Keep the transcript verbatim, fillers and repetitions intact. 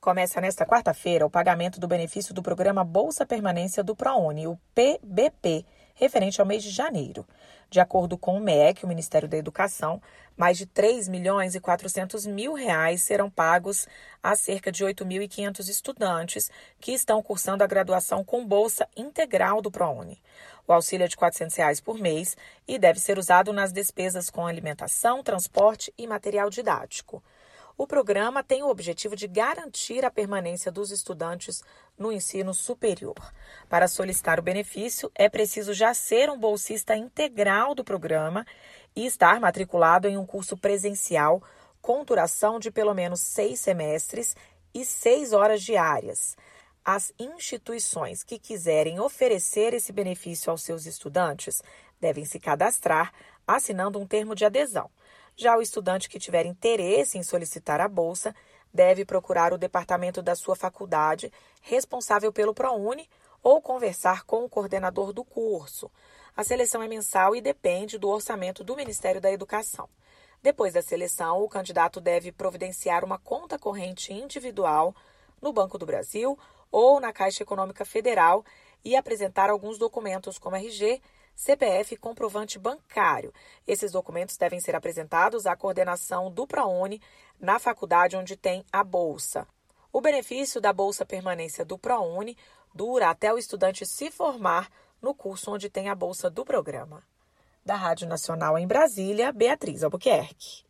Começa nesta quarta-feira o pagamento do benefício do programa Bolsa Permanência do ProUni, o P B P, referente ao mês de janeiro. De acordo com o M E C, o Ministério da Educação, mais de três milhões e quatrocentos mil reais serão pagos a cerca de oito mil e quinhentos estudantes que estão cursando a graduação com bolsa integral do ProUni. O auxílio é de quatrocentos reais por mês e deve ser usado nas despesas com alimentação, transporte e material didático. O programa tem o objetivo de garantir a permanência dos estudantes no ensino superior. Para solicitar o benefício, é preciso já ser um bolsista integral do programa e estar matriculado em um curso presencial com duração de pelo menos seis semestres e seis horas diárias. As instituições que quiserem oferecer esse benefício aos seus estudantes devem se cadastrar assinando um termo de adesão. Já o estudante que tiver interesse em solicitar a bolsa deve procurar o departamento da sua faculdade responsável pelo ProUni ou conversar com o coordenador do curso. A seleção é mensal e depende do orçamento do Ministério da Educação. Depois da seleção, o candidato deve providenciar uma conta corrente individual no Banco do Brasil ou na Caixa Econômica Federal e apresentar alguns documentos como R G, C P F e comprovante bancário. Esses documentos devem ser apresentados à coordenação do ProUni na faculdade onde tem a bolsa. O benefício da Bolsa Permanência do ProUni dura até o estudante se formar no curso onde tem a bolsa do programa. Da Rádio Nacional em Brasília, Beatriz Albuquerque.